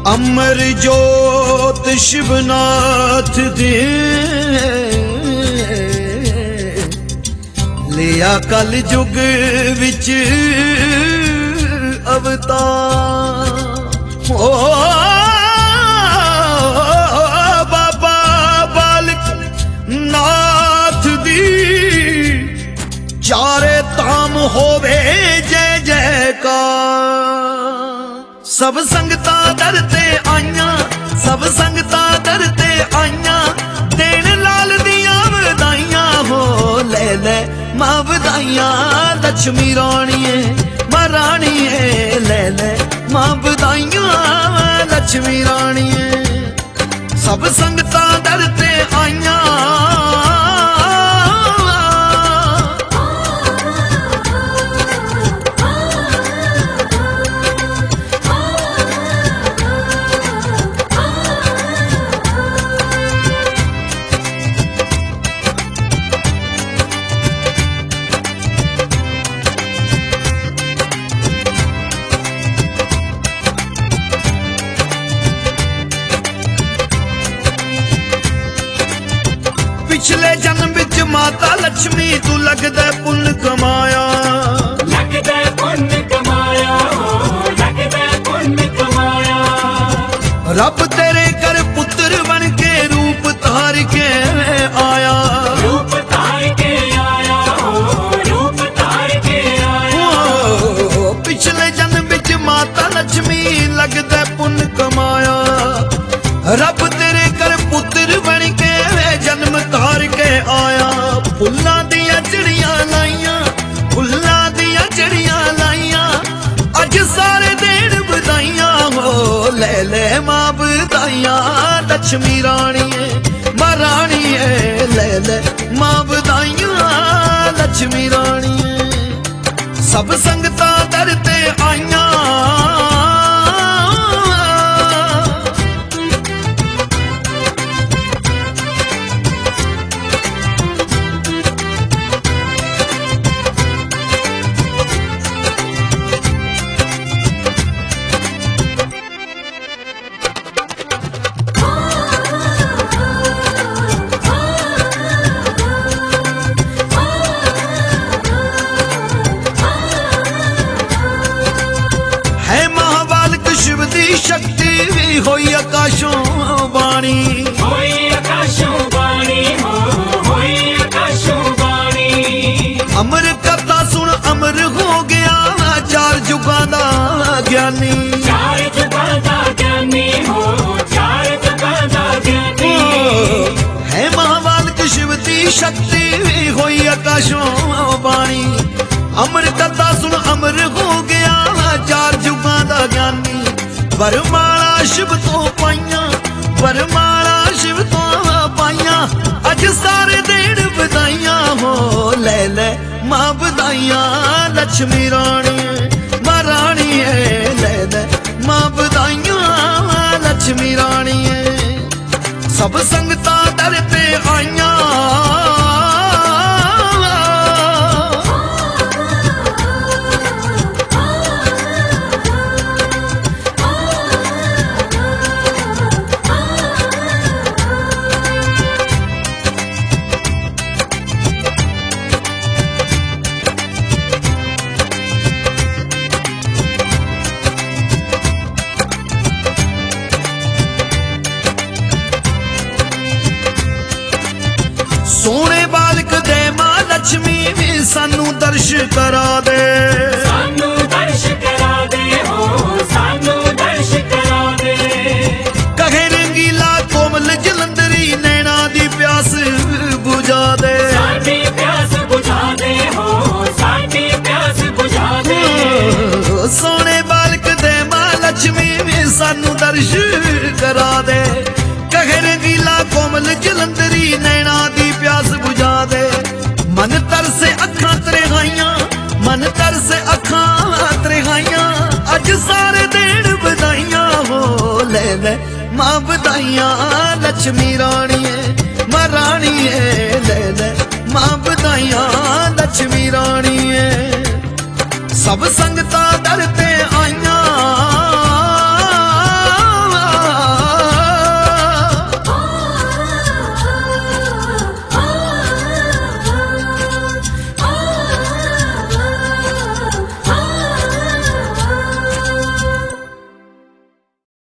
अमर जोत शिवनाथ दे लिया कल जुग विच अवतार। ओ बाबा बालक नाथ दी चारे धाम होवे जय जयकार। सब संगतां दर ते आईयां, सब संगतां दर ते आईयां, देन लाल दियां वधाइयां हो। ले ले मां वधाइयां लक्ष्मी राणीए मां राणीए, ले ले मां वधाइयां लक्ष्मी राणीए। सब संगतां दर ते आईयां, पिछले जन्म विच माता लक्ष्मी तू लगदा पुण्य कमाया, लगदा पुण्य कमाया, लगदा पुण्य कमाया। रब तेरे कर पुत्र बन के रूप धार के आया, रूप धार के आया, रूप धार के आया। पिछले जन्म विच माता लक्ष्मी लगदा पुण्य कमाया, रब तेरे कर पुत्र बन के जन्म धार के आया। फुल्लां दियां चिड़ियां लाइयां, फुल्लां दियां चिड़ियां लाइयां, अज सारे देन बधाइयां हो। ले ले मां बधाइयां लक्ष्मी राणीए मां राणीए, ले ले मां बधाइयां लक्ष्मी राणीए। सब संगतां दर ते आईयां, शक्ति भी होई आकाशों बाणी, होई आकाशों बाणी, होई आकाशों बाणी। अमर कथा सुन अमर हो गया चार जुगां दा ज्ञानी, चार जुगां दा ज्ञानी हो, चार जुगां दा ज्ञानी। है महाबालक शिव दी शक्ति भी होई आकाशों बाणी। अमर कथा सुन अमर हो गया चार जुगां दा ज्ञानी। वरमाला शिव तो पाइयां, वरमाला शिव तो पाइयां, अज सारे देन बधाइयां हो। ले ले मां बधाइयां लक्ष्मी राणीए मां राणीए, ले ले मां बधाइयां लक्ष्मी राणीए। सब संगतां दर ते आईयां, सोने बालक दे मां लक्ष्मी भी सानू दर्श करा दे, सानू दर्श करा दे हो, सानू दर्श करा दे। कहे रंगीला कोमल जलंधरी नैना दी प्यास बुझा दे, साडी प्यास बुझा दे हो, साडी प्यास बुझा दे। सोने बालक दे मां लक्ष्मी भी सानू दर्श करा दे। कहे रंगीला कोमल जलंधरी नैना दी प्यास बुझा दे। मन तरसे अखां त्रेहाइयां, मन तरसे अखां त्रेहाइयां, अज सारे देन बधाइयां हो। ले ले मां बधाइयां लक्ष्मी राणीए मां राणीए, ले ले मां बधाइयां लक्ष्मी राणीए। सब संग